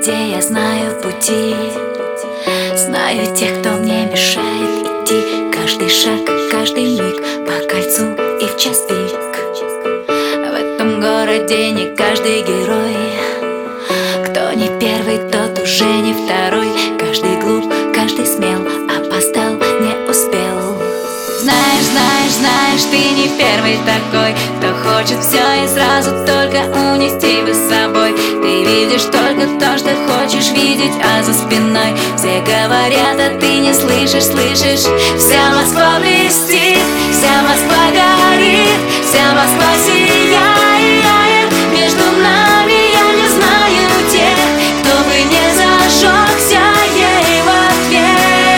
городе я знаю пути, знаю тех, кто мне мешает идти. Каждый шаг, каждый миг по кольцу и в час пик. В этом городе не каждый герой. Кто не первый, тот уже не второй. Каждый глуп, каждый смел, опоздал, не успел. Знаешь, знаешь, знаешь, ты не первый такой, кто хочет все и сразу только унести бы с собой. Ты видишь только то, что хочешь видеть, а за спиной все говорят, а ты не слышишь, слышишь. Вся Москва блестит, вся Москва горит, вся Москва сияет. Между нами я не знаю тех, кто бы не зажегся ей в ответ.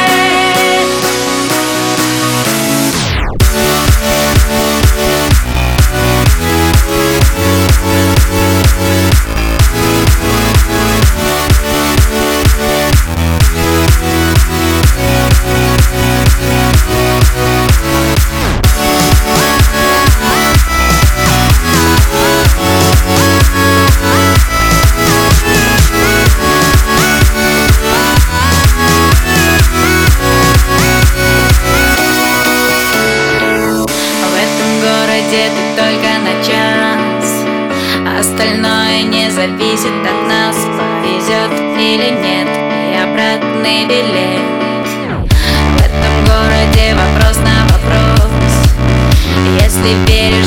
Ты только на час, остальное не зависит от нас. Повезет или нет, и обратный билет. В этом городе вопрос на вопрос. Если веришь